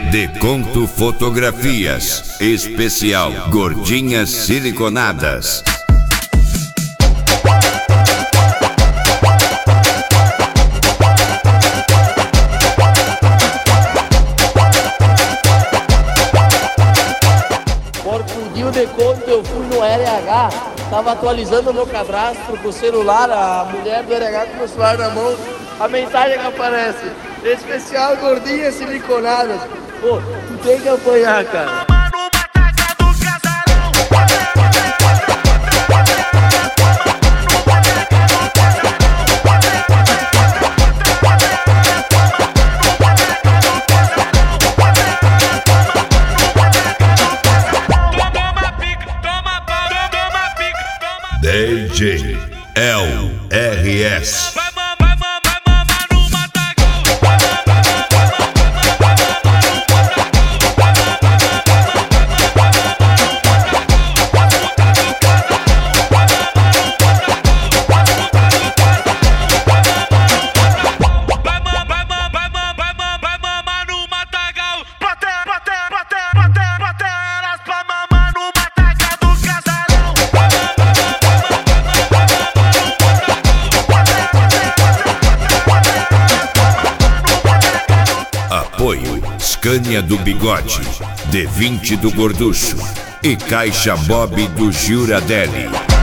Deconto Fotografias, especial Gordinhas Siliconadas. Por pedir o Deconto, eu fui no RH, tava atualizando o meu cadastro com o celular, a mulher do RH com o celular na mão, a mensagem que aparece: especial Gordinhas Siliconadas. Pô, tu tem que apanhar, cara. DJ LRS. Apoio Scania do Bigode, D20 do Gorducho e Caixa Bob do Giuradelli.